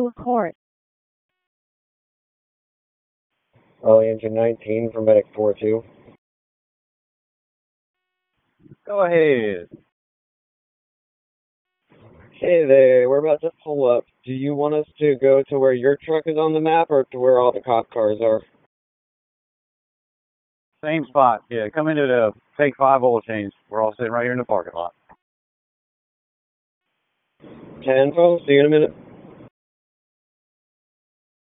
Court. Raleigh Engine 19 for Medic 4-2. Go ahead. Hey there, we're about to pull up. Do you want us to go to where your truck is on the map or to where all the cop cars are? Same spot. Yeah, come into the Take 5 oil change. We're all sitting right here in the parking lot. 10-12, see you in a minute.